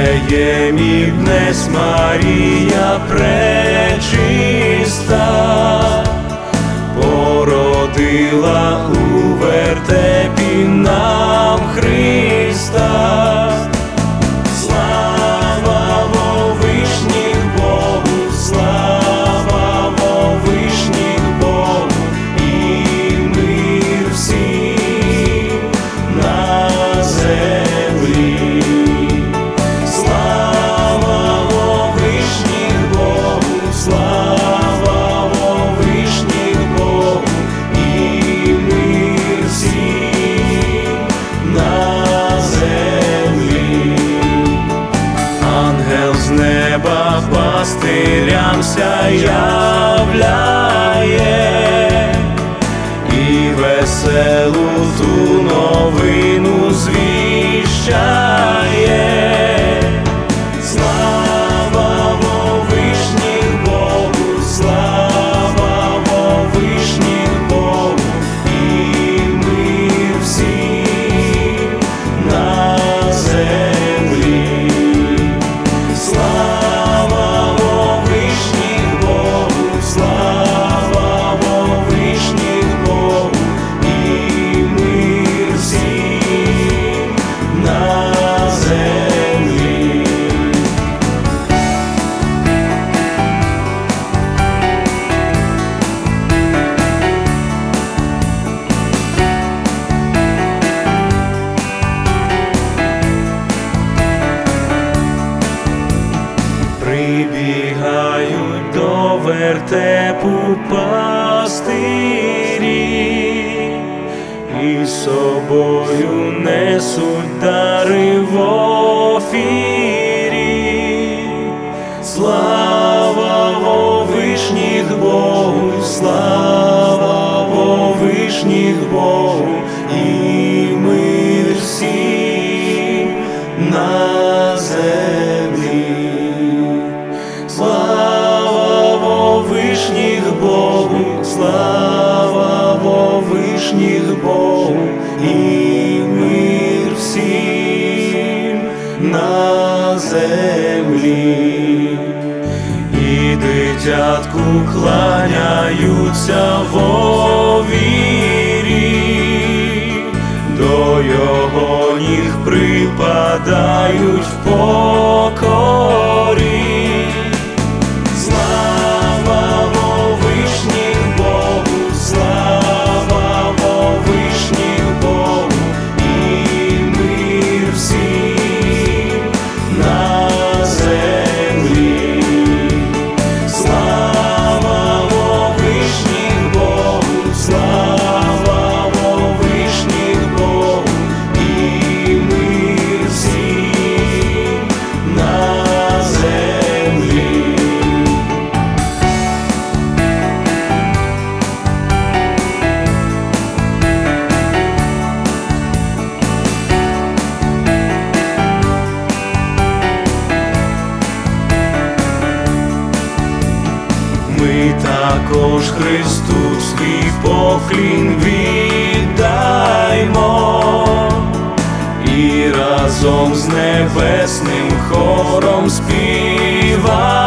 Вифлеємі днесь Марія пречиста породила у вертепі нам Христа. Слава вовишніх Богу, слава вовишніх Богу, і мир всім на землі. Слава вовишніх Богу, слава вовишніх Богу, і мир всім на землі. Ангел з неба пастирям являє і веселу ту новину звіщає. Слава вовишніх Богу, слава вовишніх Богу, і мир всім на землі. Слава вовишніх Богу, слава вовишніх Богу, і мир всім на землі. Прибігають до вертепу пастирі, і з собою несуть дари в офірі. Слава вовишніх Богу, слава вовишніх Богу, і мир всім на землі. Слава вовишніх Богу, слава вовишніх Богу, і мир всім на землі. І дитятку кланяються во вірі, до його ніг припадають в покорі. Слава вовишніх Богу, слава вовишніх Богу, і мир всім на землі. Слава вовишніх Богу, слава вовишніх Богу, і мир всім на землі. Ми також Христу свій поклін віддаймо, і разом з небесним хором співаймо.